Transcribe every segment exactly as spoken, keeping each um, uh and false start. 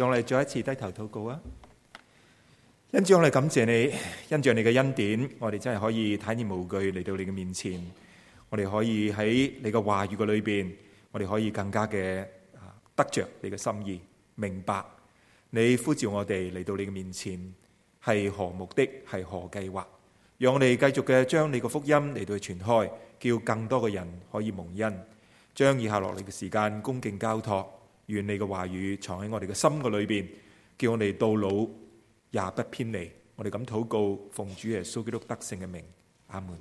讓我哋再一次低頭禱告啊！恩主，我哋感謝你，因着你嘅恩典，我哋真係可以坦然無懼嚟到你嘅面前。我哋可以喺你嘅話語嘅裏邊，我哋可以更加嘅得着你嘅心意，明白你呼召我哋嚟到你嘅面前係何目的，係何計劃。讓我哋繼續嘅將你嘅福音嚟到去傳開，叫更多嘅人可以蒙恩。將以下落嚟嘅時間恭敬交託，願你嘅話語藏喺我哋嘅心嘅裏邊，叫我哋到老也不偏離。我哋咁禱告，奉主耶穌基督得勝嘅名，阿門。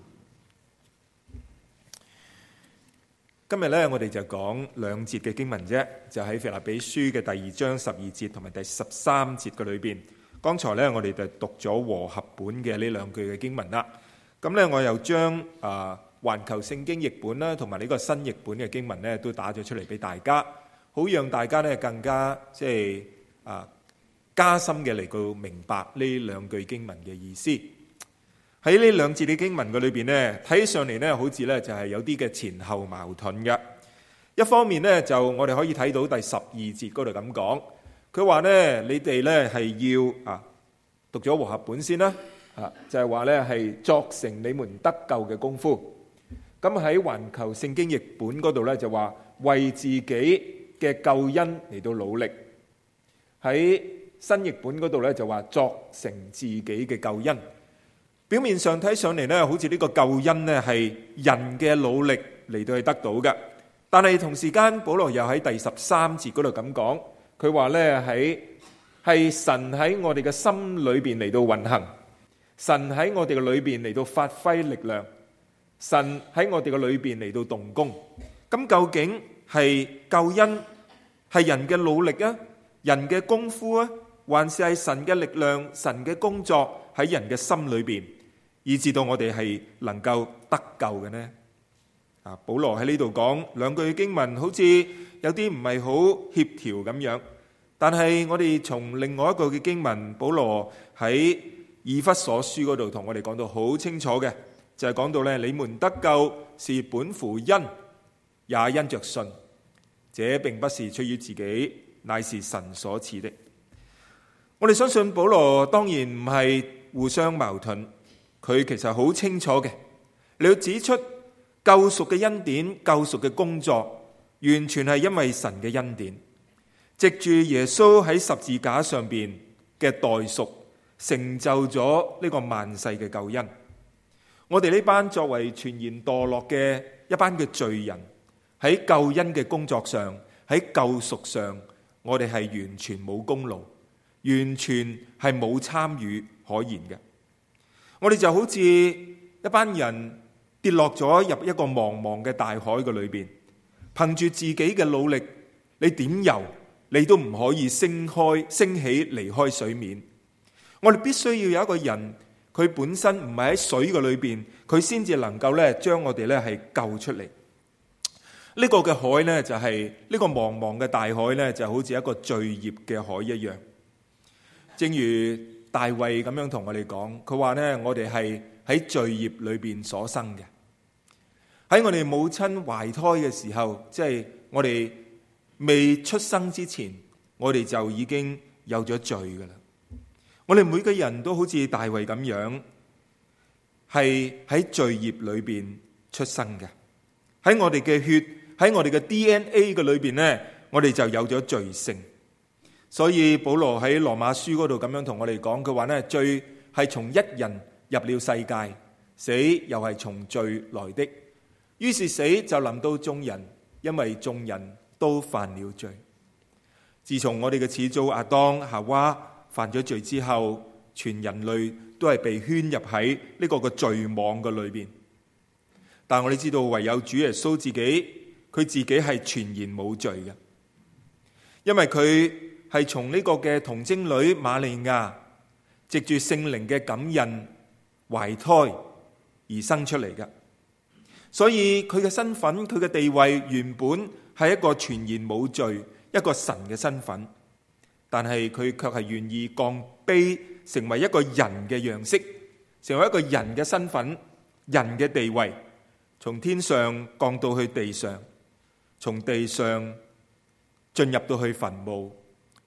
今日咧，我哋就講兩節嘅經文啫，就喺腓立比書嘅第二章十二節同埋第十三節嘅裏邊。剛才咧，我哋就讀咗和合本嘅呢兩句嘅經文啦。咁咧，我又將啊環球聖經譯本啦，同埋呢個新譯本嘅經文咧，都打咗出嚟俾大家，好讓大家咧更加即係啊加深嘅嚟到明白呢兩句經文嘅意思。喺呢兩節嘅經文嘅裏邊咧，睇上嚟咧，好似咧就係有啲嘅前後矛盾嘅。一方面咧，就我哋可以睇到第十二節嗰度咁講，佢話咧，你哋咧係要啊讀咗和合本先啦，啊就係話咧係作成你們得救嘅功夫。咁喺環球聖經譯本嗰度咧就話為自己嘅救恩嚟到努力。喺新譯本嗰度咧就話作成自己嘅救恩。表面上睇上嚟咧，好似呢個救恩咧係人嘅努力嚟到去得到嘅。但係同時間，保羅又喺第十三節嗰度咁講，佢話咧喺係神喺我哋嘅心裏邊嚟到運行，神喺我哋嘅裏邊嚟到發揮力量，神喺我哋嘅裏邊嚟到動工。咁究竟係救恩係人嘅努力啊，人嘅功夫啊，還是係神嘅力量、神嘅工作喺人嘅心裏邊，以至到我哋係能夠得救嘅呢？啊，保羅喺呢度講兩句經文，好似有啲唔係好協調咁樣。但係我哋從另外一個嘅經文，保羅喺以弗所書嗰度同我哋講到好清楚嘅，就係講到咧，你們得救是本乎恩，也因着信。這並不是出於自己，乃是神所賜的。我哋相信保羅當然唔係互相矛盾，佢其實好清楚嘅，你要指出救贖嘅恩典、救贖嘅工作，完全係因為神嘅恩典，藉住耶穌喺十字架上邊嘅代贖，成就咗呢個萬世嘅救恩。我哋呢班作為全然墮落嘅一班嘅罪人，喺救恩嘅工作上，喺救贖上，我哋係完全冇功勞，完全係冇參與可言嘅。我哋就好似一班人跌落咗入一個茫茫嘅大海嘅裏邊，憑住自己嘅努力，你點游你都唔可以升開升起離開水面。我哋必須要有一個人，佢本身唔係喺水嘅裏邊，佢先至能夠咧將我哋咧係救出嚟。呢個嘅海呢，就係呢個茫茫嘅大海呢，就好似一個罪孽嘅海一樣。正如大衛咁樣同我哋講，佢話呢，我哋係喺罪孽裏邊所生嘅。喺我哋母親懷胎嘅時候，即係我哋未出生之前，我哋就已經有咗罪噶啦。我哋每個人都好似大衛咁樣，係喺罪孽裏邊出生嘅。喺我哋嘅血，喺我哋嘅 D N A 嘅裏邊呢，我哋就有咗罪性。所以保羅喺羅馬書嗰度咁樣同我哋講，佢話呢，罪係從一人入了世界，死又係從罪來的。於是死就臨到眾人，因為眾人都犯了罪。自從我哋嘅始祖亞當夏娃犯咗罪之後，全人類都係被圈入喺呢個嘅罪網嘅裏邊。但我哋知道，唯有主耶穌自己，佢自己係全然冇罪嘅，因為佢係從呢個嘅童貞女瑪利亞藉住聖靈嘅感孕懷胎而生出嚟嘅。所以佢嘅身份，佢嘅地位原本係一個全然冇罪，一個神嘅身份，但係佢卻係願意降卑，成為一個人嘅樣式，成為一個人嘅身份、人嘅地位，從天上降到去地上，從地上進入到去墳墓，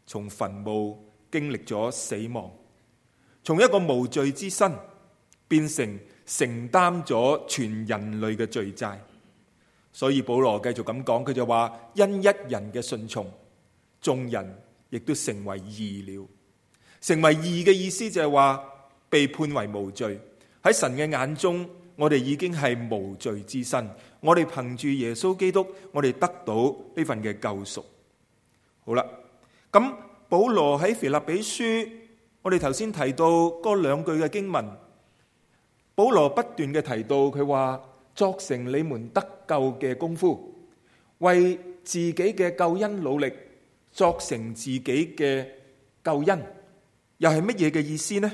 從墳墓經歷咗死亡，從一個無罪之身變成承擔咗全人類嘅罪債。所以保羅繼續咁講，佢就話因一人嘅順從，眾人亦都成為義了。成為義嘅意思就係話被判為無罪。喺神嘅眼中，我哋已經係無罪之身。我哋憑住耶穌基督，我哋得到呢份嘅救贖。好啦，咁保羅喺腓立比書，我哋頭先提到嗰兩句嘅經文，保羅不斷嘅提到，佢話作成你們得救嘅功夫，為自己嘅救恩努力，作成自己嘅救恩，又係乜嘢嘅意思呢？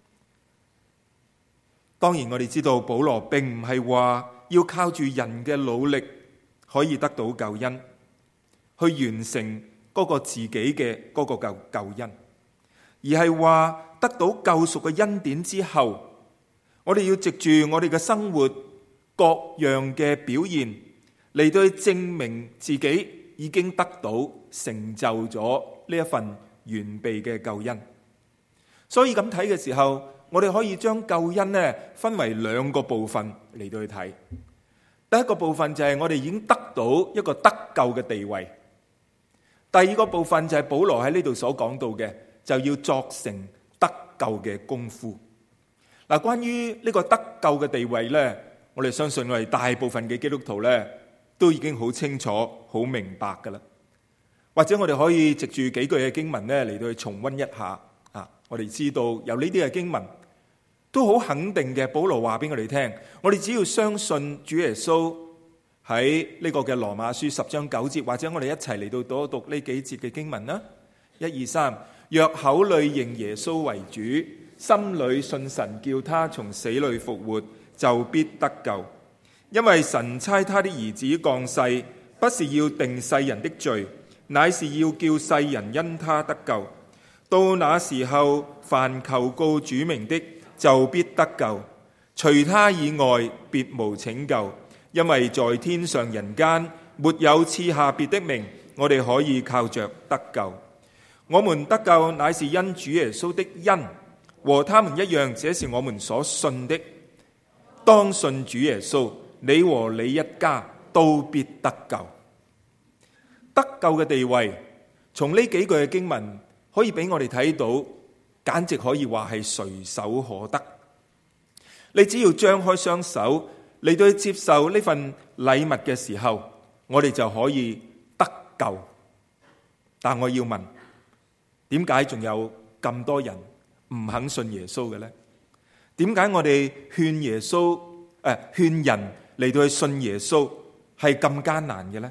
當然我哋知道保羅並唔係話要靠住人嘅努力可以得到救恩，去完成嗰個自己嘅嗰個救救恩，而係話得到救贖嘅恩典之後，我哋要藉住我哋嘅生活各樣嘅表現嚟到去證明自己已經得到成就咗呢一份完備嘅救恩。所以咁睇嘅時候，我哋可以將救恩呢分為兩個部分嚟到去睇。第一個部分就係我哋已經得到一個得救嘅地位，第二個部分就係保羅喺呢度所講到嘅，就要作成得救嘅功夫。嗱，關於呢個得救嘅地位呢，我哋相信我哋大部分嘅基督徒呢都已經好清楚、好明白噶啦。或者我哋可以藉住幾句嘅經文呢嚟到去重溫一下啊，我哋知道有呢啲嘅經文都好肯定嘅。保羅話俾我哋聽，我哋只要相信主耶穌喺呢個嘅羅馬書十章九節，或者我哋一齊嚟到讀一讀呢幾節嘅經文啦。一二三，若口裏認耶穌為主，心裏信神叫他從死裏復活，就必得救。因為神差他的兒子降世，不是要定世人的罪，乃是要叫世人因他得救。到那時候，凡求告主名的，就必得救。除他以外，別無拯救。因為在天上人間，沒有賜下別的名，我哋可以靠着得救。我們得救乃是因主耶穌的恩，和他們一樣，這是我們所信的。當信主耶穌，你和你一家都必得救。得救嘅地位，從呢幾句嘅經文可以俾我哋睇到，簡直可以話係隨手可得。你只要張開雙手嚟到去接受呢份禮物嘅時候，我哋就可以得救。但我要問，點解仲有咁多人唔肯信耶穌嘅呢？點解我哋勸耶穌誒勸人嚟到去信耶穌係咁艱難嘅呢？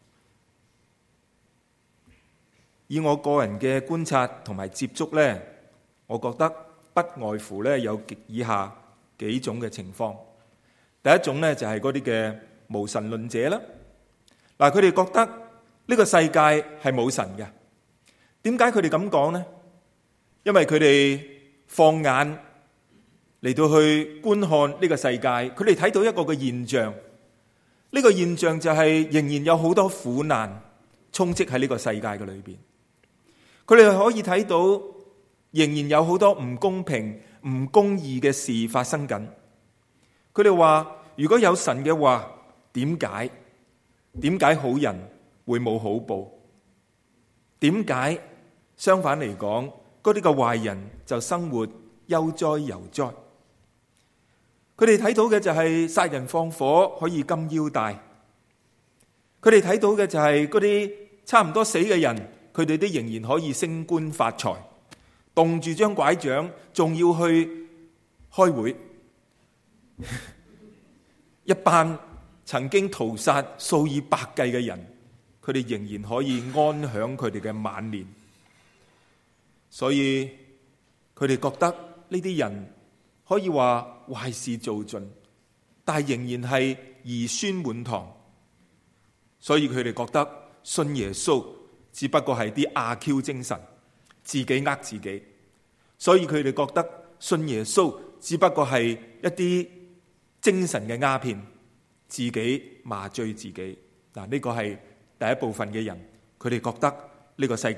以我個人嘅觀察同埋接觸呢，我覺得不外乎呢有以下幾種嘅情況。第一種呢，就係嗰啲嘅無神論者啦。嗱，佢哋覺得呢個世界係冇神嘅。點解佢哋咁講呢？因為佢哋放眼嚟到去觀看呢個世界，佢哋睇到一個嘅現象。呢個現象就係仍然有好多苦難充斥喺呢個世界嘅裏邊。佢哋可以睇到仍然有好多唔公平、唔公義嘅事發生緊。佢哋話，如果有神嘅話，點解點解好人會冇好報？點解相反嚟講，嗰啲嘅壞人就生活悠哉悠哉？佢哋睇到嘅就係殺人放火可以金腰帶。佢哋睇到嘅就係嗰啲差唔多死嘅人，佢哋都仍然可以升官發財，動住張拐杖，仲要去開會。一班曾經屠殺數以百計嘅人，佢哋仍然可以安享佢哋嘅晚年。所以佢哋覺得呢啲人可以話壞事做盡，但係仍然係兒孫滿堂。所以佢哋覺得信耶穌只不過係啲阿 Q 精神，自己呃自己。所以佢哋覺得信耶穌只不過係一啲精神嘅鴉片，自己麻醉自己。嗱，呢個係第一部分嘅人，佢哋覺得呢個世界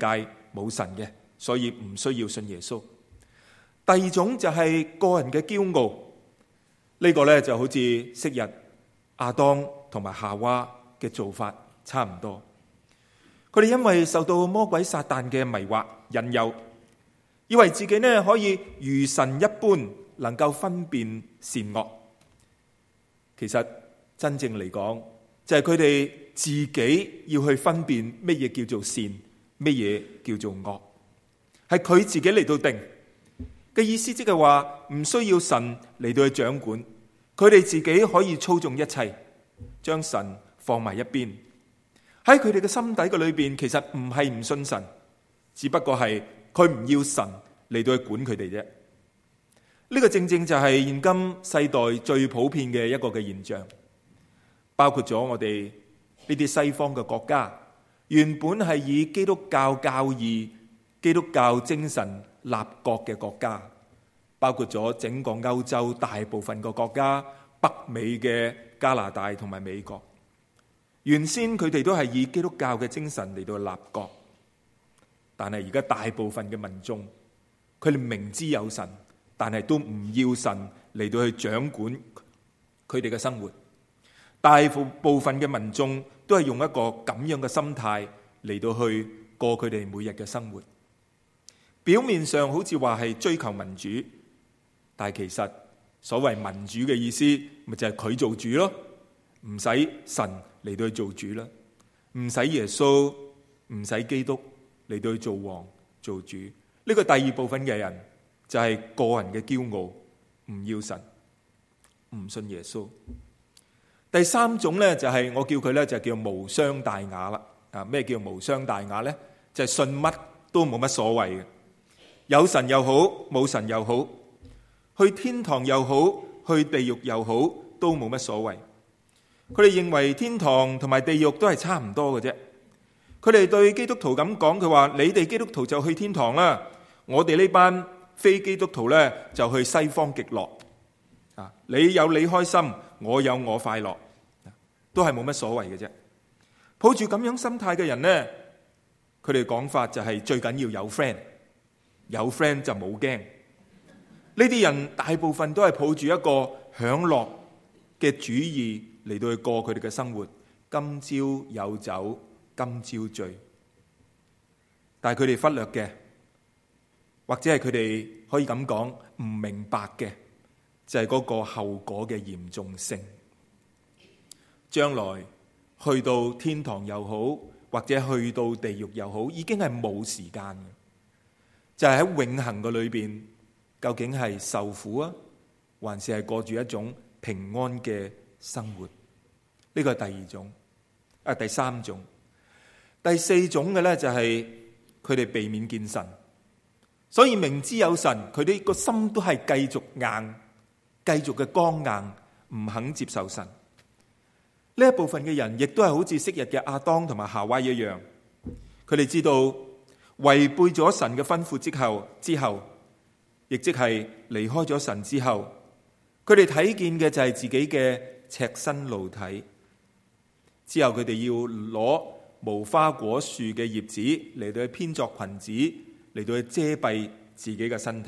冇神嘅，所以唔需要信耶穌。第二種就係個人嘅驕傲，呢個呢就好似昔日亞當同埋夏娃嘅做法差唔多。佢哋因為受到魔鬼撒旦嘅迷惑引誘，以為自己呢可以如神一般能夠分辨善惡。其實真正嚟講，就係佢哋自己要去分辨乜嘢叫做善，乜嘢叫做惡，係佢自己嚟到定嘅意思，即係話唔需要神嚟到去掌管，佢哋自己可以操縱一切，將神放埋一邊。喺佢哋嘅心底嘅裏邊，其實唔係唔信神，只不過係佢唔要神嚟到去管佢哋啫。呢個正正就係現今世代最普遍嘅一個嘅現象，包括咗我哋呢啲西方嘅國家，原本係以基督教教義、基督教精神立國嘅國家，包括咗整個歐洲大部分嘅國家、北美嘅加拿大同埋美國。原先佢哋都係以基督教嘅精神嚟到立國，但係而家大部分嘅民眾，佢哋明知有神，但係都唔要神嚟到去掌管佢哋嘅生活。大部分嘅民眾都係用一個咁樣嘅心態嚟到去過佢哋每日嘅生活。表面上好似話係追求民主，但係其實所謂民主嘅意思，咪就係佢做主咯，唔使神嚟到去做主啦，唔使耶穌，唔使基督嚟到去做王做主。呢個第二部分嘅人就係個人嘅驕傲，唔要神，唔信耶穌。第三種呢，就係我叫佢呢，就叫無傷大雅啦。啊，咩叫無傷大雅呢？就係信乜都冇乜所謂嘅，有神又好，冇神又好，去天堂又好，去地獄又好，都冇乜所謂。佢哋認為天堂同埋地獄都係差唔多嘅啫。佢哋對基督徒咁講，佢話你哋基督徒就去天堂啦，我哋呢班非基督徒呢，就去西方極樂。啊，你有你開心，我有我快樂，都係冇乜所謂嘅啫。抱住咁樣心態嘅人呢，佢哋講法就係最緊要有 friend， 有 friend 就冇驚。呢啲人大部分都係抱住一個享樂嘅主義嚟到去過佢哋嘅生活，今朝有酒今朝醉。但係佢哋忽略嘅，或者係佢哋可以咁講唔明白嘅，就係嗰個後果嘅嚴重性。將來去到天堂又好，或者去到地獄又好，已經係冇時間嘅。就係喺永恆嘅裏邊，究竟係受苦啊，還是係過住一種平安嘅生活？呢個係第二種，啊第三種，第四種嘅咧就係佢哋避免見神，所以明知有神，佢哋個心都係繼續硬，繼續嘅剛硬，唔肯接受神。呢一部分嘅人亦都係好似昔日嘅亞當同埋夏娃一樣，佢哋知道違背咗神嘅吩咐之後，之後亦即係離開咗神之後，佢哋睇見嘅就係自己嘅赤身露體。之後佢哋要攞無花果樹嘅葉子嚟到去編作裙子，嚟到去遮蔽自己嘅身體。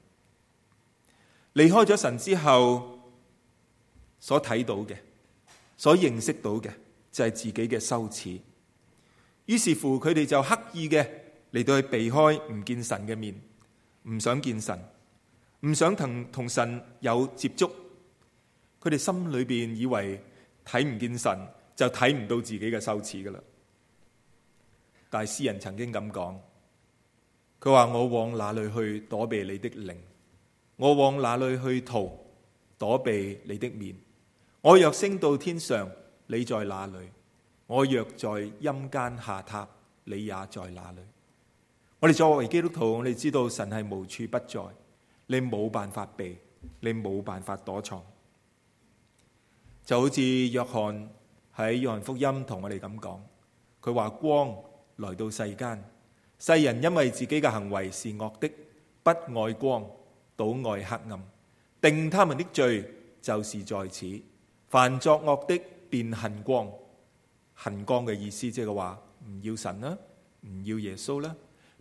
離開咗神之後，所睇到嘅，所認識到嘅就係自己嘅羞恥。於是乎佢哋就刻意嘅嚟到去避開唔見神嘅面，唔想見神，唔想同同神有接觸。佢哋心裏邊以為睇唔見神就睇唔到自己嘅羞恥噶啦。但係詩人曾經咁講，佢話我往哪裏去躲避你的靈？我往哪裏去逃躲避你的面？我若升到天上，你在哪裏？我若在陰間下榻，你也在哪裏？我哋作為基督徒，我哋知道神係無處不在，你冇辦法避，你冇辦法躲藏。就好似約翰喺約翰福音同我哋咁講，佢話光來到世間，世人因為自己嘅行為是惡的，不愛光，倒愛黑暗，定他們的罪就是在此。凡作惡的便恨光，恨光嘅意思即係話唔要神啦，唔要耶穌啦，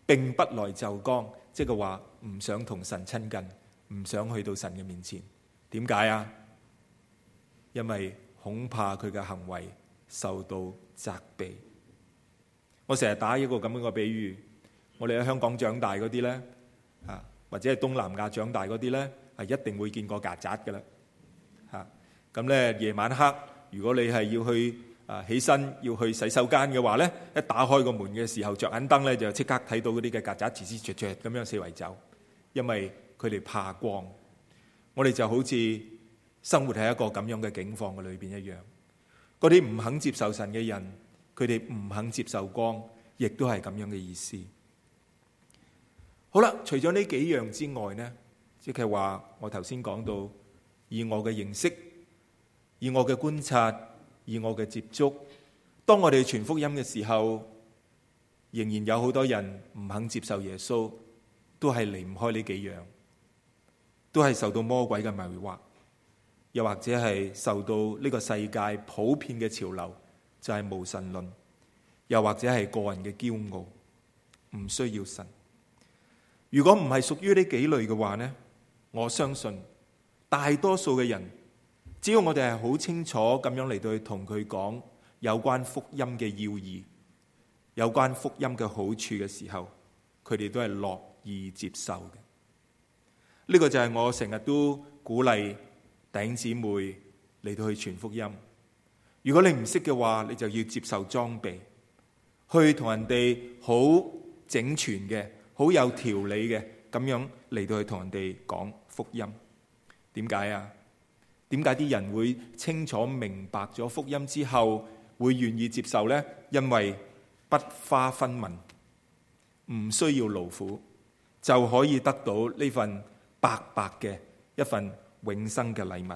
並不來就光，即係話唔想同神親近，唔想去到神嘅面前。點解啊？因為恐怕佢嘅行為受到責備。我成日打一個咁樣嘅比喻，我哋喺香港長大嗰啲咧，啊或者係東南亞長大嗰啲咧，係一定會見過曱甴㗎啦。嚇咁咧，夜晚黑，如果你係要去啊起身要去洗手間嘅話咧，一打開個門嘅時候，着眼燈咧就即刻睇到嗰啲嘅曱甴吱吱雀雀咁樣四圍走，因為佢哋怕光。我哋就好似生活喺一個咁樣嘅境況嘅裏邊一樣。嗰啲唔肯接受神嘅人，佢哋唔肯接受光，亦都係咁樣嘅意思。好啦，除咗呢幾樣之外呢，即係話我頭先講到，以我嘅認識，以我嘅觀察，以我嘅接觸，當我哋傳福音嘅時候，仍然有好多人唔肯接受耶穌，都係離唔開呢幾樣，都係受到魔鬼嘅迷惑，又或者係受到呢個世界普遍嘅潮流，就係無神論，又或者係個人嘅驕傲，唔需要神。如果唔係屬於呢幾類嘅話呢，我相信大多數嘅人，只要我哋係好清楚咁樣嚟到去同佢講有關福音嘅要義，有關福音嘅好處嘅時候，佢哋都係樂意接受嘅。呢個就係我成日都鼓勵弟兄姊妹嚟到去傳福音。如果你唔識嘅話，你就要接受裝備，去同人哋好整全嘅、好有條理嘅咁樣嚟到去同人哋講福音。點解啊？點解啲人會清楚明白咗福音之後會願意接受呢？因為不花分文，唔需要勞苦，就可以得到呢份白白嘅一份永生嘅禮物。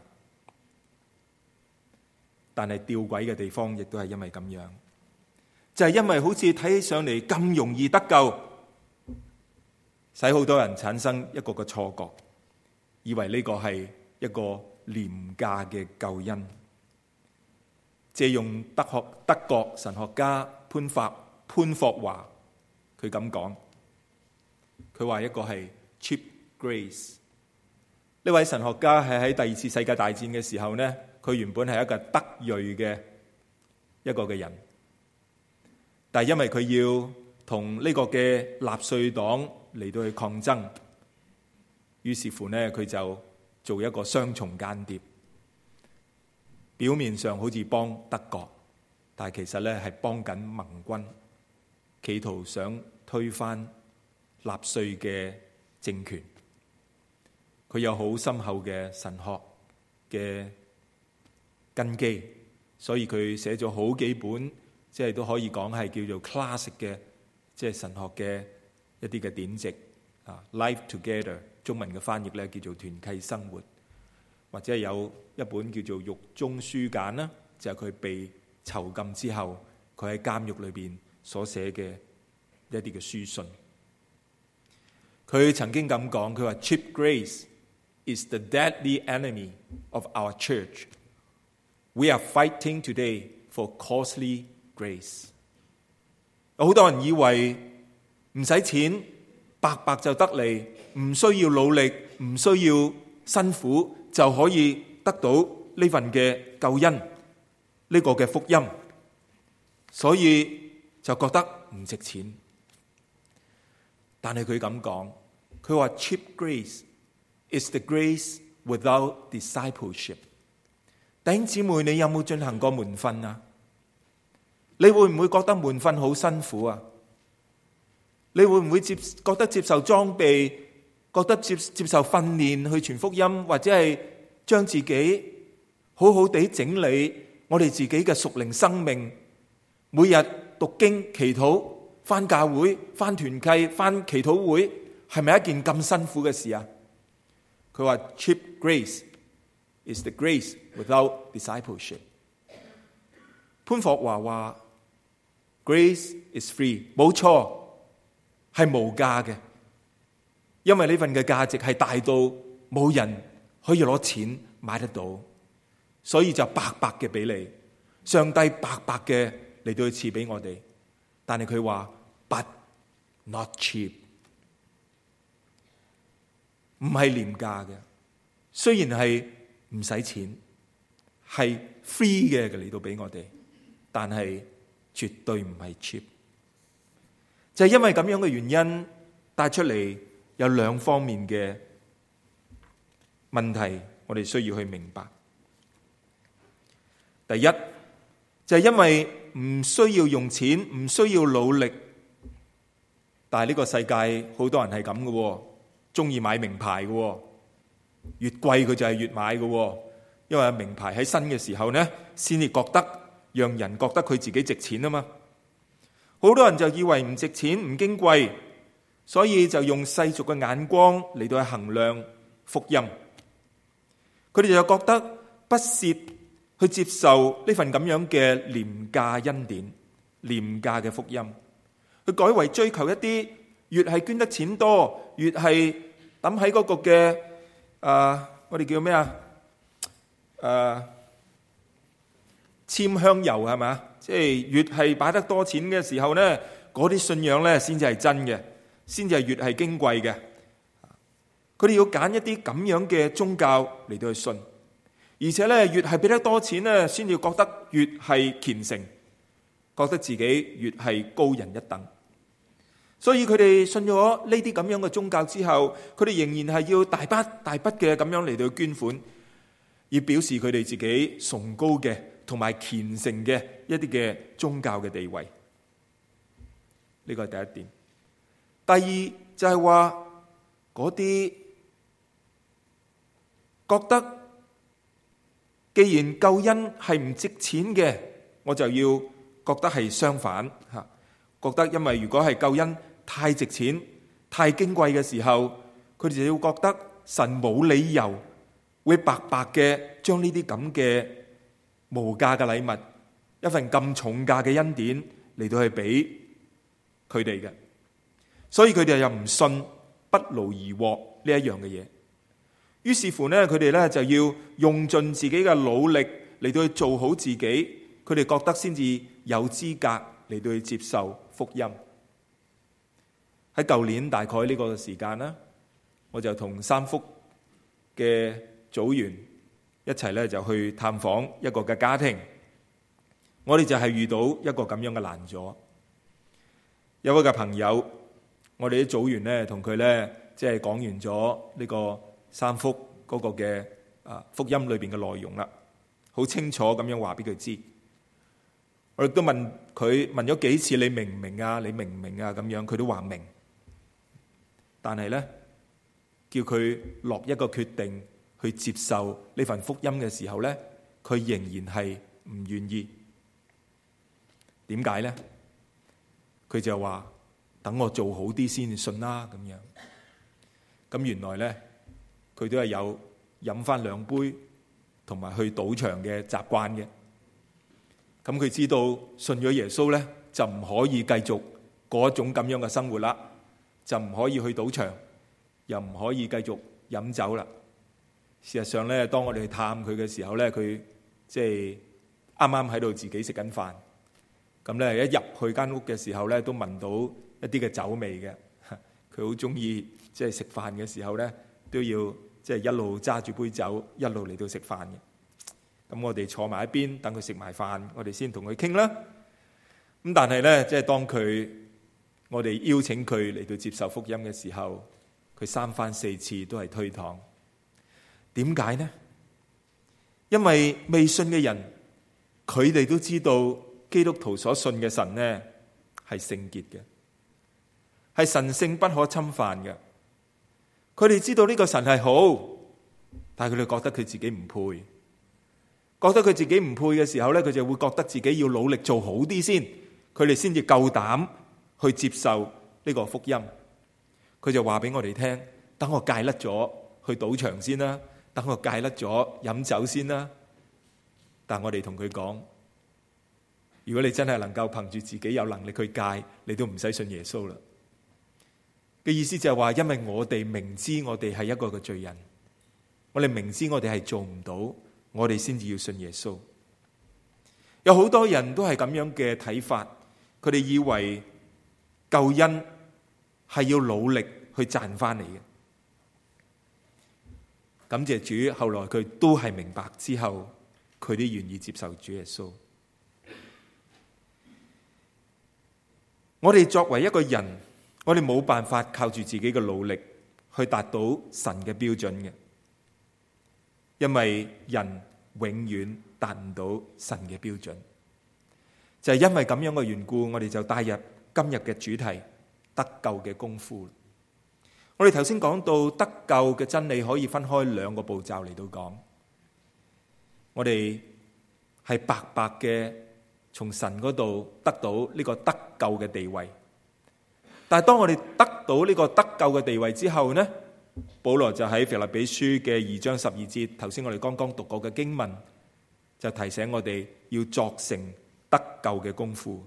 但係吊詭嘅地方亦都係因為咁樣，就係因為好似睇起上嚟咁容易得救，使好多人產生一個個錯覺，以為呢個係一個廉價嘅救恩。借用德學德國神學家潘霍潘霍華，佢咁講，佢話一個係 cheap grace。呢位神學家係喺第二次世界大戰嘅時候呢，佢原本係一個德裔嘅一個嘅人，但係因為佢要同呢個嘅納粹黨嚟到去抗爭，於是乎呢，佢就做一個雙重間諜，表面上好似幫德國，但係其實咧係幫緊盟軍，企圖想推翻納粹嘅政權。佢有好深厚嘅神學嘅根基，所以佢寫咗好幾本，即係都可以講係叫做 classic 嘅，即係神學嘅一啲嘅典籍啊。Life Together 中文嘅翻譯咧叫做團契生活，或者係有一本叫做獄中書簡啦，就係佢被囚禁之後，佢喺監獄裏邊所寫嘅一啲嘅書信。佢曾經咁講，佢話 cheap grace is the deadly enemy of our church. We are fighting today for costly grace. 有好多人以為唔使錢，白白就得嚟，唔需要努力，唔需要辛苦，就可以得到呢份嘅救恩，呢個嘅福音，所以就覺得唔值錢。但係佢咁講，佢話 cheap grace is the grace without discipleship。弟兄姊妹，你有冇進行過門訓啊？你會唔會覺得門訓好辛苦啊？你會唔會接覺得接受裝備，覺得接接受訓練去傳福音，或者係將自己好好地整理我哋自己嘅屬靈生命，每日讀經、祈禱、返教會、返團契、返祈禱會，係咪一件咁辛苦嘅事啊？佢話 cheap grace is the grace without discipleship。潘霍華話 grace is free， 冇錯，係無價嘅，因為呢份嘅價值係大到冇人可以攞錢買得到，所以就白白嘅俾你，上帝白白嘅嚟到去賜俾我哋。但係佢話 but not cheap， 唔係廉價嘅，雖然係唔使錢，係 free 嘅嚟到俾我哋，但係絕對唔係 cheap。就係因為咁樣嘅原因，帶出嚟有兩方面嘅問題，我哋需要去明白。第一就係因為唔需要用錢，唔需要努力，但係呢個世界好多人係咁嘅，中意買名牌嘅，越貴佢就係越買嘅，因為名牌喺新嘅時候呢，先至覺得讓人覺得佢自己值錢啊嘛。好多人就以為唔值錢、唔矜貴，所以就用世俗嘅眼光嚟到去衡量福音。佢哋就覺得不屑去接受呢份咁樣嘅廉價恩典、廉價嘅福音，去改為追求一啲越係捐得錢多，越係抌喺嗰個嘅誒、呃，我哋叫咩啊？誒、呃，簽香油係嘛？即係越係擺得多錢嘅時候呢，嗰啲信仰呢先至係真嘅，先至係越係矜貴嘅。佢哋要揀一啲咁樣嘅宗教嚟到去信，而且呢越係俾得多錢呢，先至覺得越係虔誠，覺得自己越係高人一等。所以佢哋信咗呢啲咁樣嘅宗教之後，佢哋仍然係要大筆大筆嘅咁樣嚟到捐款，以表示佢哋自己崇高嘅同埋虔誠嘅一啲嘅宗教嘅地位。呢個係第一點。第二就係話嗰啲覺得既然救恩係唔值錢嘅，我就要覺得係相反吓，覺得因為如果係救恩太值錢、太矜貴嘅時候，佢哋就要覺得神冇理由會白白嘅將呢啲咁嘅無價嘅禮物，一份咁重價嘅恩典嚟到去俾佢哋嘅，所以佢哋又唔信不勞而獲呢一樣嘅嘢。於是乎呢，佢哋呢就要用盡自己嘅努力嚟到去做好自己，佢哋覺得先至有資格嚟到去接受福音。喺舊年大概呢個時間啦，我就同三福嘅組員一齊咧就去探訪一個嘅家庭。我哋就係遇到一個咁樣嘅難阻。有位嘅朋友，我哋啲組員咧同佢咧即係講完咗呢個三福嗰個嘅啊福音裏邊嘅內容啦，好清楚咁樣話俾佢知。我亦都問佢問咗幾次，你明唔明啊？你明唔明啊？咁樣佢都話明。但係咧，叫佢落一個決定去接受呢份福音嘅時候咧，佢仍然係唔願意。點解咧？佢就話等我做好啲先信啦咁樣。咁原來咧，佢都係有飲翻兩杯同埋去賭場嘅習慣嘅。咁佢知道信咗耶穌咧，就唔可以繼續過一種咁樣嘅生活啦，就唔可以去賭場，又唔可以繼續飲酒啦。事實上咧，當我哋去探佢嘅時候咧，佢即係啱啱喺度自己食緊飯，咁咧一入去間屋嘅時候咧，都聞到一啲嘅酒味嘅。佢好中意即係食飯嘅時候咧，都要即係一路揸住杯酒，一路嚟到食飯嘅。咁我哋坐埋一邊，等佢食埋飯，我哋先同佢傾啦。咁但係咧，即係當佢我哋邀請佢嚟到接受福音嘅時候，佢三番四次都係推搪。點解呢？因為未信嘅人，佢哋都知道基督徒所信嘅神呢係聖潔嘅，係神聖不可侵犯嘅。佢哋知道呢個神係好，但係佢哋覺得佢自己唔配，覺得佢自己唔配嘅時候呢，佢就會覺得自己要努力做好啲先，佢哋先至夠膽去接受呢個福音。佢就話俾我哋聽，等我戒甩咗去賭場先啦，等我戒甩咗飲酒先啦。但我哋同佢講，如果你真係能夠憑住自己有能力去戒，你都唔使信耶穌啦。嘅意思就係話，因為我哋明知我哋係一個嘅罪人，我哋明知我哋係做唔到，我哋先至要信耶穌。有好多人都係咁樣嘅睇法，佢哋以為救恩係要努力去賺翻嚟嘅。感謝主，後來佢都係明白之後，佢都願意接受主耶穌。我哋作為一個人，我哋冇辦法靠住自己嘅努力去達到神嘅標準嘅，因為人永遠達唔到神嘅標準。就係因為咁樣嘅緣故，我哋就帶入今日嘅主題，得救嘅功夫。我哋頭先講到得救嘅真理可以分開兩個步驟嚟到講，我哋係白白嘅從神嗰度得到呢個得救嘅地位。但係當我哋得到呢個得救嘅地位之後呢，保羅就喺腓立比書嘅二章十二節，頭先我哋剛剛讀過嘅經文，就提醒我哋要作成得救嘅功夫。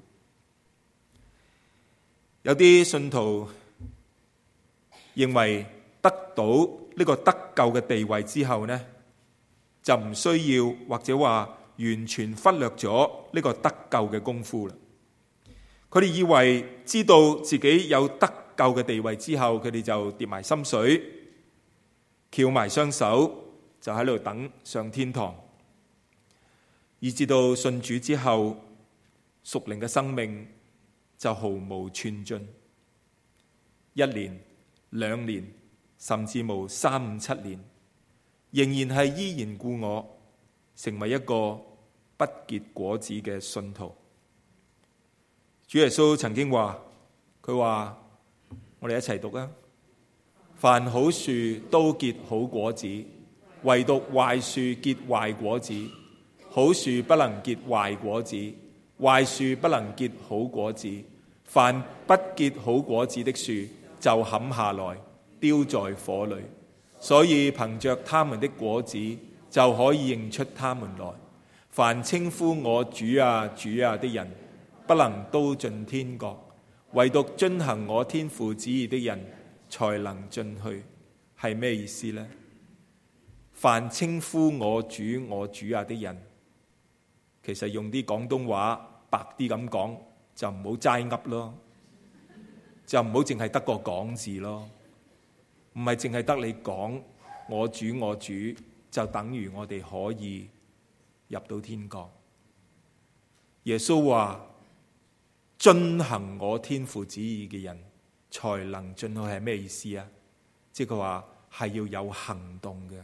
有啲信徒認為得到呢個得救嘅地位之後呢，就唔需要或者話完全忽略咗呢個得救嘅功夫啦。佢哋以為知道自己有得救嘅地位之後，佢哋就跌埋心水，翹埋雙手，就喺度等上天堂，以至到信主之後，屬靈嘅生命就毫無寸進，一年、兩年，甚至無三五七年，仍然係依然故我，成為一個不結果子嘅信徒。主耶穌曾經話，佢話我哋一齊讀啊，凡好樹都結好果子，唯獨壞樹結壞果子。好樹不能結壞果子，壞樹不能結好果子。凡不結好果子的樹，就砍下來，丟在火裏。所以憑着他們的果子，就可以認出他們來。凡稱呼我主啊主啊的人，不能都進天國，唯獨遵行我天父旨意的人，才能進去。係咩意思呢？凡稱呼我主我主啊的人，其實用啲廣東話白啲咁講，就唔好齋噏咯，就唔好淨係得個講字咯，唔係淨係得你講我主我主，就等於我哋可以入到天國。耶穌話遵行我天父旨意嘅人才能進去，係咩意思啊？即係佢話係要有行動嘅，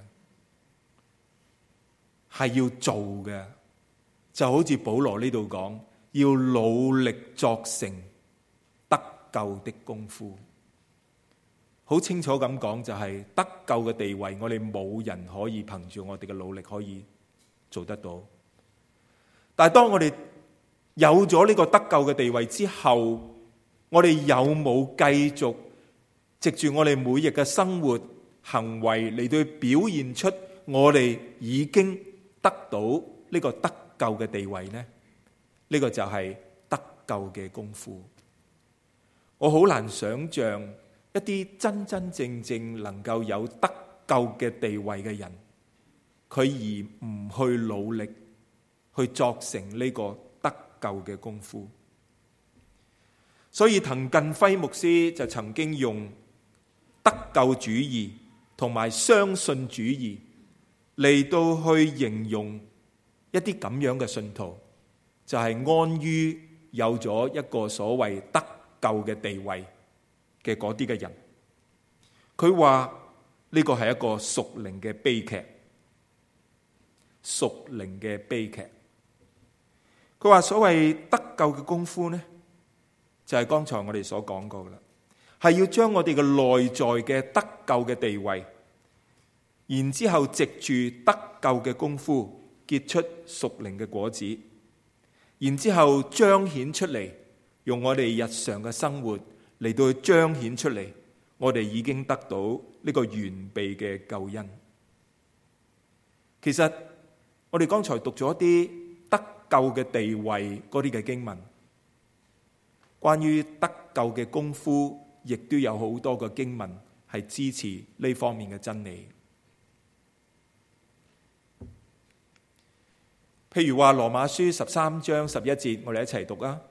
係要做嘅，就好似保羅呢度講，要努力作成得救的功夫。好清楚咁講，就係得救嘅地位，我哋冇人可以憑住我哋嘅努力可以做得到。但係當我哋有咗呢個得救嘅地位之後，我哋有冇繼續藉住我哋每日嘅生活行為嚟到表現出我哋已經得到呢個得救嘅地位呢？呢個就係得救嘅功夫。我好難想象一啲真真正正能夠有得救嘅地位嘅人，佢而唔去努力去作成呢個得救嘅功夫。所以滕近輝牧師就曾經用得救主義同埋相信主義嚟到去形容一啲咁樣嘅信徒，就係安於有咗一個所謂得救嘅地位嘅嗰啲嘅人。佢話呢個係一個屬靈嘅悲劇，屬靈嘅悲劇。佢話所謂得救嘅功夫呢，就係剛才我哋所講過啦，係要將我哋嘅內在嘅得救嘅地位，然之後藉住得救嘅功夫結出屬靈嘅果子，然之後彰顯出嚟，用我哋日常嘅生活嚟到去彰顯出嚟，我哋已經得到呢個完備嘅救恩。其實我哋剛才讀咗一啲得救嘅地位嗰啲嘅經文，關於得救嘅功夫，亦都有好多個經文係支持呢方面嘅真理。譬如話羅馬書十三章十一節，我哋一齊讀啊！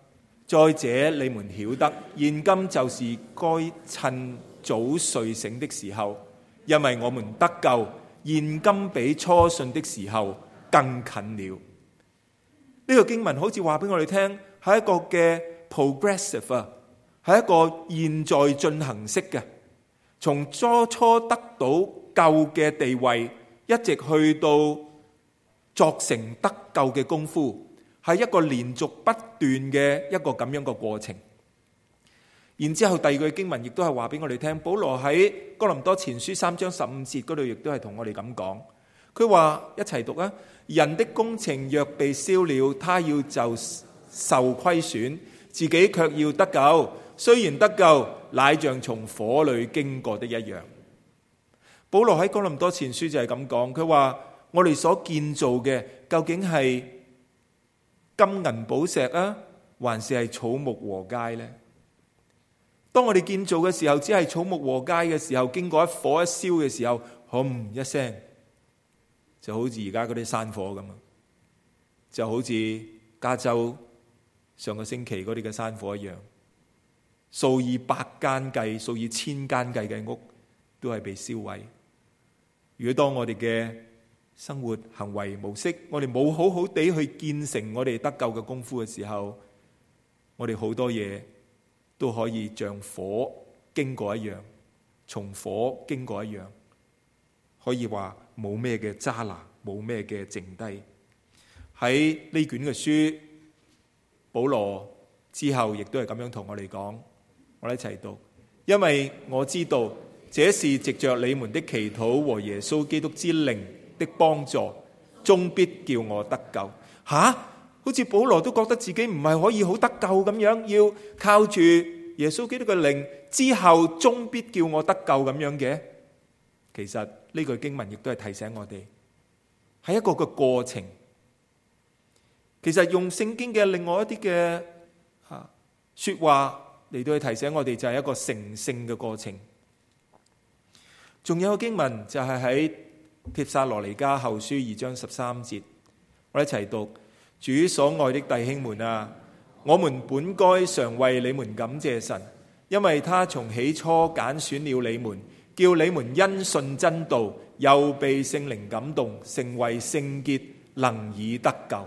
再者，你們曉得，現今就是該趁早睡醒的時候，因為我們得救，現今比初信的時候更近了。呢個經文好似話俾我哋聽，係一個嘅 progressive 啊，係一個現在進行式嘅，從初初得到救嘅地位，一直去到作成得救嘅功夫，係一個連續不斷嘅一個咁樣嘅過程。然之後第二句經文亦都係話俾我哋聽，保羅喺哥林多前書三章十五節嗰度亦都係同我哋咁講，佢話一齊讀啊，人的工程若被燒了，他要就受虧損，自己卻要得救，雖然得救，乃像從火裏經過的一樣。保羅喺哥林多前書就係咁講，佢話我哋所建造嘅究竟係金銀寶石啊，還是係草木禾秸呢？當我哋建造嘅時候，只係草木禾秸嘅時候，經過一火一燒嘅時候，轟一聲，就好似而家嗰啲山火咁啊！就好似加州上個星期嗰啲嘅山火一樣，數以百間計、數以千間計嘅屋都係被燒毀。如果當我哋嘅生活行為模式，我哋冇好好地去建成我哋得救嘅功夫嘅時候，我哋好多嘢都可以像火經過一樣，從火經過一樣，可以話冇咩嘅渣拿，冇咩嘅剩低。喺呢卷嘅書，保羅之後亦都係咁樣同我哋講，我哋一齊讀。因為我知道這是藉着你們的祈禱和耶穌基督之靈的幫助，終必叫我得救。吓，好似保羅都覺得自己唔係可以好得救咁樣，要靠住耶穌基督嘅靈之後，終必叫我得救咁樣嘅。其實呢句經文亦都係提醒我哋，係一個個過程。其實用聖經嘅另外一啲嘅吓說話嚟到去提醒我哋，就係一個成聖嘅過程。仲有個經文就係喺帖撒羅尼迦後書二章十三節，我哋一齊讀。主所愛的弟兄們啊，我們本該常為你們感謝神，因為他從起初揀選了你們，叫你們因信真道，又被聖靈感動，成為聖潔，能以得救。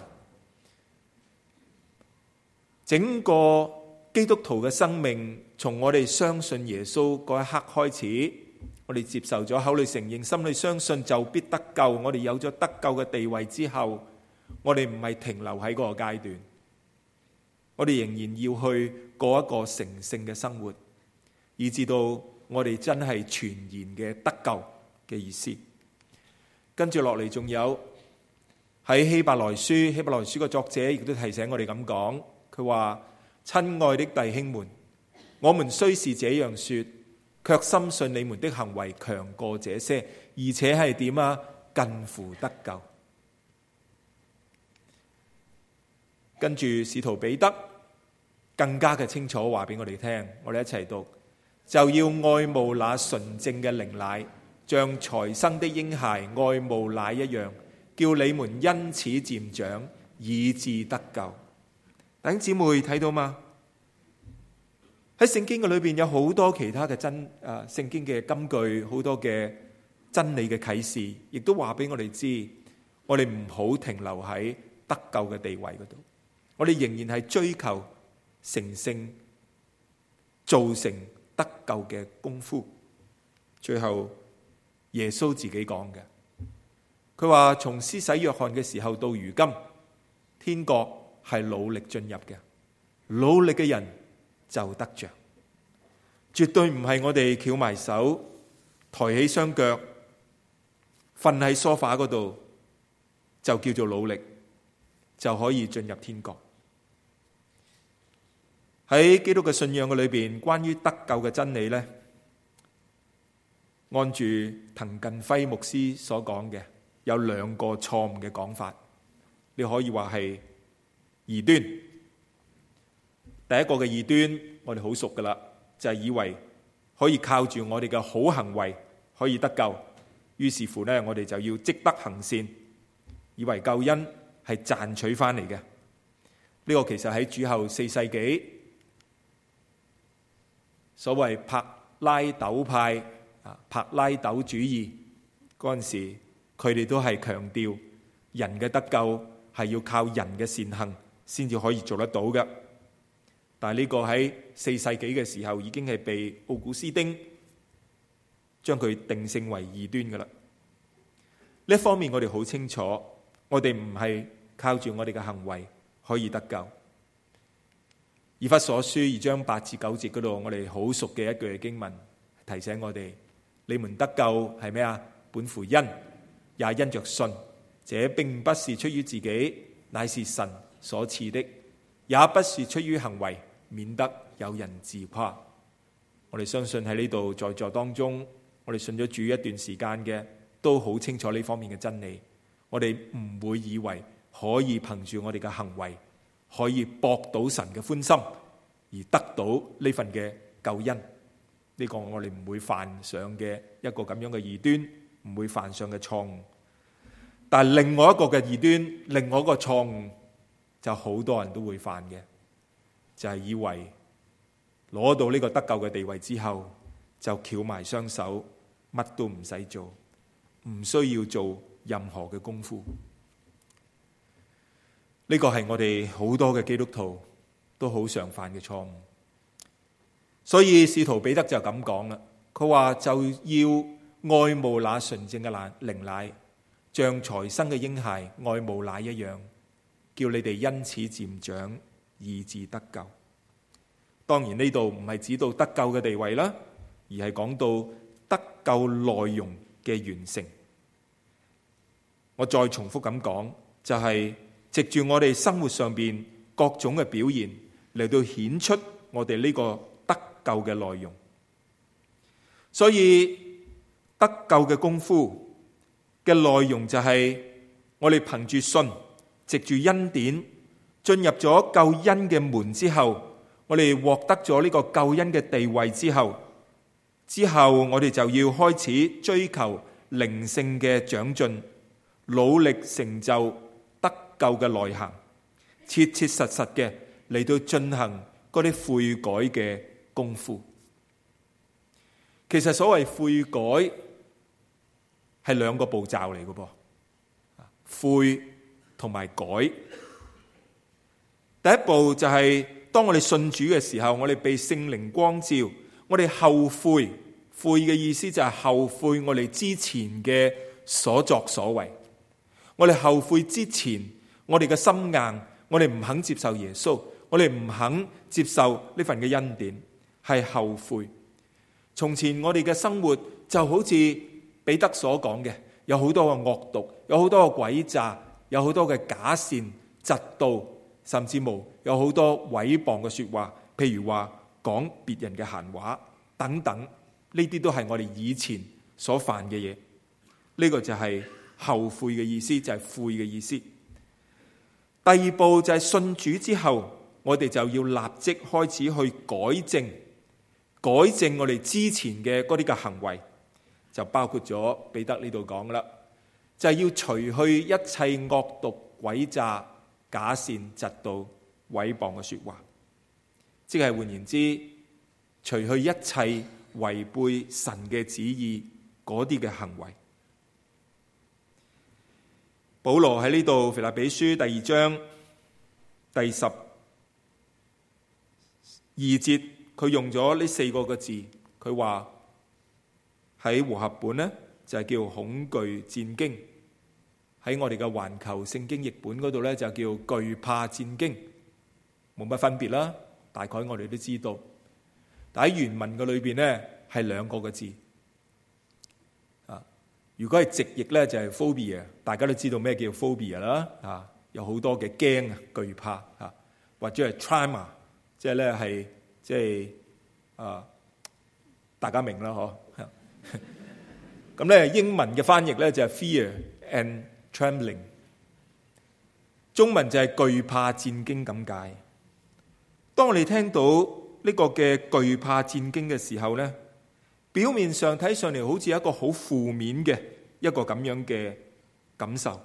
整個基督徒嘅生命，從我哋相信耶穌嗰一刻開始，我哋接受咗，口裏承認，心裏相信，就必得救。我哋有咗得救嘅地位之後，我哋唔係停留喺嗰個階段，我哋仍然要去過一個成聖嘅生活，以至到我哋真係全然嘅得救嘅意思。跟住落嚟仲有喺希伯來書，希伯來書嘅作者亦都提醒我哋咁講，佢話：親愛的弟兄們，我們雖是這樣說，卻深信你們的行為強過這些，而且係點啊？近乎得救。跟住使徒彼得更加嘅清楚話俾我哋聽，我哋一齊讀：就要愛慕那純正嘅靈奶，像才生的嬰孩愛慕奶一樣，叫你們因此漸長，以致得救。弟兄姊妹睇到嗎？喺聖經嘅裏邊有好多其他嘅真誒，聖經嘅金句，好多嘅真理嘅啟示，亦都話俾我哋知，我哋唔好停留喺得救嘅地位嗰度，我哋仍然係追求成聖，造成得救嘅功夫。最後耶穌自己講嘅，佢話從施洗約翰嘅時候到如今，天國係努力進入嘅，努力嘅人就得着，絕對唔係我哋翹埋手抬起雙腳瞓喺梳化嗰度就叫做努力，就可以進入天國。喺基督嘅信仰嘅裏邊，關於得救嘅真理呢，按住滕近輝牧師所講嘅，有兩個錯誤嘅講法，你可以話係異端。第一個嘅異端，我哋好熟噶啦，就係以為可以靠住我哋嘅好行為可以得救，於是乎呢，我哋就要積德行善，以為救恩係賺取翻嚟嘅。呢個其實喺主後四世紀所謂柏拉鬥派啊，柏拉鬥主義嗰陣時，佢哋都係強調人嘅得救係要靠人嘅善行先至可以做得到嘅。但係呢個喺四世紀嘅時候已經係被奧古斯丁將佢定性為異端㗎喇。呢一方面我哋好清楚，我哋唔係靠住我哋嘅行為可以得救。以弗所書二章八至九節嗰度，我哋好熟嘅一句嘅經文提醒我哋：你們得救係咩啊？本乎恩，也因着信。這並不是出於自己，乃是神所賜的；也不是出於行為，免得有人自誇。我哋相信喺呢度在座當中，我哋信咗主一段時間嘅，都好清楚呢方面嘅真理。我哋唔會以為可以憑住我哋嘅行為可以博到神嘅歡心而得到呢份嘅救恩。呢個我哋唔會犯上嘅一個咁樣嘅異端，唔會犯上嘅錯誤。但係另外一個嘅異端，另外一個錯誤就好多人都會犯嘅，就係以為攞到呢個得救嘅地位之後就翹埋雙手，乜都唔使做，唔需要做任何嘅功夫。呢個係我哋好多嘅基督徒都好常犯嘅錯誤。所以使徒彼得就咁講啦，佢話就要愛慕那純正嘅靈奶，像才生嘅嬰孩愛慕奶一樣，叫你哋因此漸長，以致得救。當然呢度唔係指到得救嘅地位啦，而係講到得救內容嘅完成。我再重複咁講，就係藉住我哋生活上邊各種嘅表現嚟到顯出我哋呢個得救嘅內容。所以得救嘅功夫嘅內容就係我哋憑住信，藉住恩典進入咗救恩嘅門之後，我哋獲得咗呢個救恩嘅地位之後，之後我哋就要開始追求靈性嘅長進，努力成就得救嘅內涵，切切實實嘅嚟到進行嗰啲悔改嘅功夫。其實所謂悔改係兩個步驟嚟嘅噃，悔同埋改。第一步就係當我哋信主嘅時候，我哋被聖靈光照，我哋後悔。悔嘅意思就係後悔我哋之前嘅所作所為。我哋後悔之前，我哋嘅心硬，我哋唔肯接受耶穌，我哋唔肯接受呢份嘅恩典，係後悔。從前我哋嘅生活就好似彼得所講嘅，有好多嘅惡毒，有好多嘅詭詐，有好多嘅假善、嫉妒，甚至無有好多毀謗嘅說話，譬如話講別人嘅閒話等等，呢啲都係我哋以前所犯嘅嘢。呢個就係後悔嘅意思，就係悔嘅意思。第二步就係信主之後，我哋就要立即開始去改正，改正我哋之前嘅嗰啲嘅行為，就包括咗彼得呢度講啦，就係要除去一切惡毒、詭詐、假善、嫉妒、毀謗嘅說話，即係換言之，除去一切違背神嘅旨意嗰啲嘅行為。保羅喺呢度腓立比書第二章第十二節，佢用咗呢四個個字，佢話喺和合本呢，就係叫恐懼戰驚，喺我哋嘅環球聖經譯本嗰度呢，就叫懼怕戰驚，冇乜分別啦，大概我哋都知道。但喺原文嘅裏邊呢，係兩個個字。如果係直譯咧，就係 phobia， 大家都知道咩叫 phobia 啦，啊，有好多嘅驚啊、懼怕啊，或者係 trauma， 即係咧係即係啊，大家明啦嗬。咁咧英文嘅翻譯咧就係 fear and trembling， 中文就係懼怕戰驚咁解。當我哋聽到呢個嘅懼怕戰驚嘅時候咧，表面上睇上嚟好似一個好負面嘅一個咁樣嘅感受，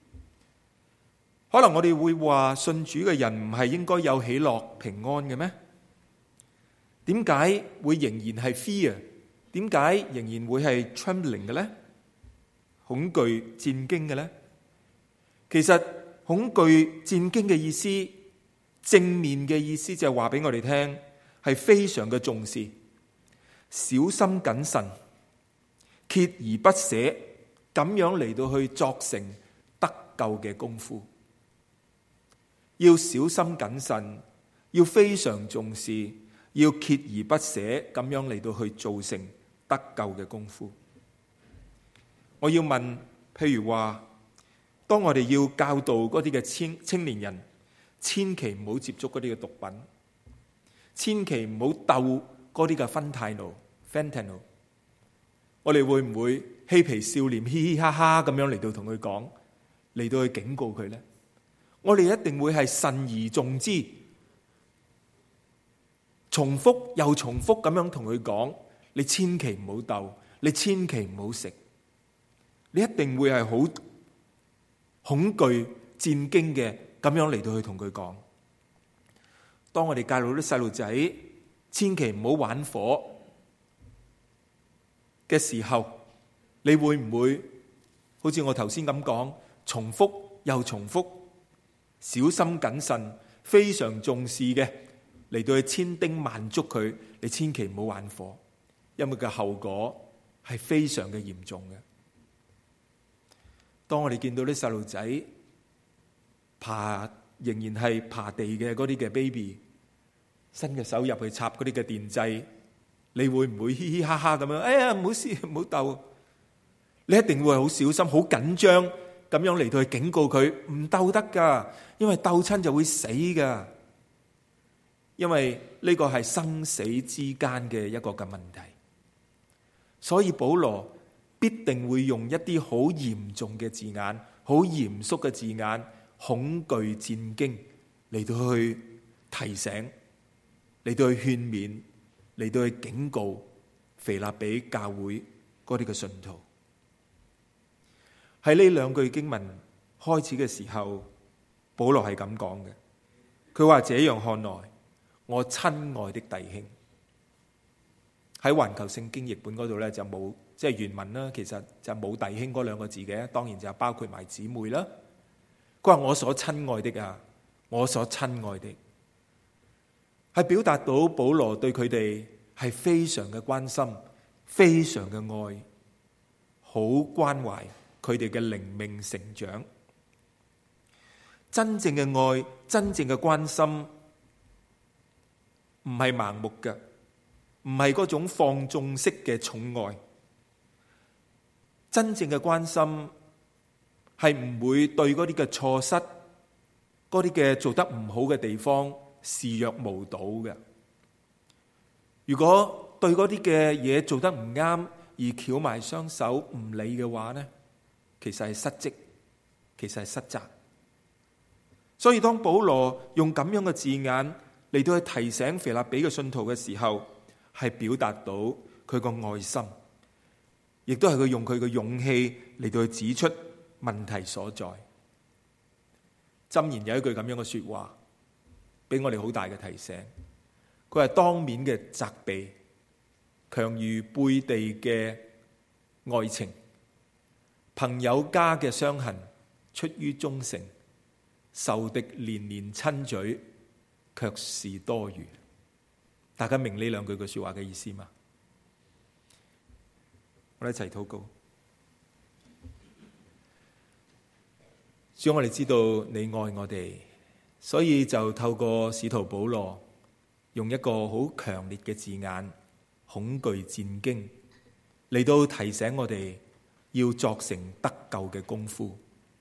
可能我哋會話信主嘅人唔係應該有喜樂平安嘅咩？ 點解會仍然係 fear？點解仍然會係 trembling 嘅咧？恐懼戰驚嘅咧？其實恐懼戰驚嘅意思，正面嘅意思就係話俾我哋聽，係非常嘅重視，小心謹慎，鍥而不捨，咁樣嚟到去作成得救嘅功夫。要小心謹慎，要非常重視，要鍥而不捨，咁樣嚟到去做成得救嘅功夫。我要問，譬如話，當我哋要教導嗰啲嘅青青年人，千祈唔好接觸嗰啲嘅毒品，千祈唔好鬥嗰啲嘅芬太奴 fentanyl， 我哋會唔會嬉皮笑臉，嘻嘻哈哈咁樣嚟到同佢講，嚟到去警告佢呢？我哋一定會係慎而重之，重複又重複咁樣同佢講，你千祈唔好鬥，你千祈唔好食，你一定會係好恐懼戰驚嘅咁樣嚟到去同佢講。當我哋教導啲細路仔千祈唔好玩火嘅時候，你會唔會好似我頭先咁講，重複又重複，小心謹慎，非常重視嘅嚟到去千叮萬囑佢，你千祈唔好玩火，因為個後果係非常嘅嚴重嘅。當我哋見到啲細路仔爬，仍然係爬地嘅嗰啲嘅 baby， 伸嘅手入去插嗰啲嘅電掣，你會唔會嘻嘻哈哈咁樣？哎呀，唔好試，唔好鬥！你一定會好小心、好緊張咁樣嚟到去警告佢，唔鬥得噶，因為鬥親就會死噶。因為呢個係生死之間嘅一個嘅問題，所以保羅必定會用一啲好嚴重嘅字眼、好嚴肅嘅字眼，恐懼戰驚嚟到去提醒、嚟到去勸勉、嚟到去警告腓立比教會嗰啲嘅信徒。喺呢兩句經文開始嘅時候，保羅係咁講嘅，佢話：這樣看來，我親愛的弟兄，喺環球聖經譯本嗰度咧就冇，即係原文啦，其實就冇弟兄嗰兩個字嘅，當然就包括埋姊妹啦。佢話我所親愛的啊，我所親愛的，係表達到保羅對佢哋係非常嘅關心，非常嘅愛，好關懷佢哋嘅靈命成長。真正嘅愛，真正嘅關心，唔係盲目嘅，唔係嗰種放縱式嘅寵愛。真正嘅關心係唔會對嗰啲嘅錯失，嗰啲嘅做得唔好嘅地方視若無睹嘅。如果對嗰啲嘅嘢做得唔啱而翹埋雙手唔理嘅話呢，其實係失職，其實係失責。所以當保羅用咁樣嘅字眼嚟到去提醒腓立比嘅信徒嘅時候，係表達到佢個愛心，亦都係佢用佢嘅勇氣嚟到去指出問題所在。箴言有一句咁樣嘅說話，俾我哋好大嘅提醒。佢係當面嘅責備，強如背地嘅愛情；朋友家嘅傷痕，出於忠誠；仇敵連連親嘴，卻是多餘。大家明呢兩句嘅說話嘅意思嗎？我哋一齊禱告。主，我哋知道你愛我哋，所以就透過使徒保羅用一個好強烈嘅字眼，恐懼戰驚，嚟到提醒我哋要作成得救嘅功夫。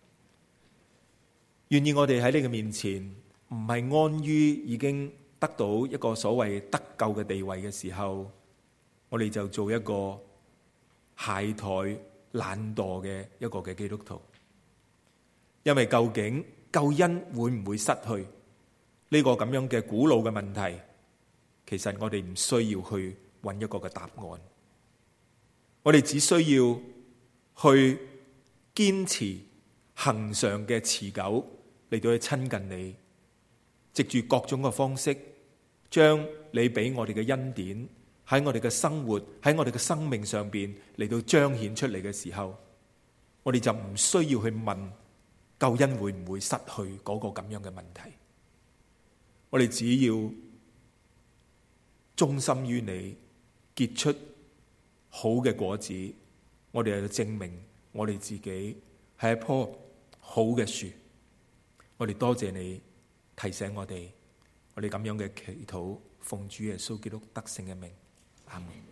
願意我哋喺你嘅面前，唔係安於已經得到一個所謂得救嘅地位嘅時候，我哋就做一個懈怠懶惰嘅一個嘅基督徒。因為究竟救恩會唔會失去呢個咁樣嘅古老嘅問題，其實我哋唔需要去揾一個嘅答案，我哋只需要去堅持恆常嘅持久嚟到去親近你，藉住各種嘅方式將你俾我哋嘅恩典喺我哋嘅生活，喺我哋嘅生命上邊嚟到彰顯出嚟嘅時候，我哋就唔需要去問救恩會唔會失去嗰個咁樣嘅問題。我哋只要忠心於你，結出好嘅果子，我哋就證明我哋自己係一棵好嘅樹。我哋多謝你提醒我哋，我哋咁樣嘅祈禱，奉主耶穌基督得勝嘅名，阿門。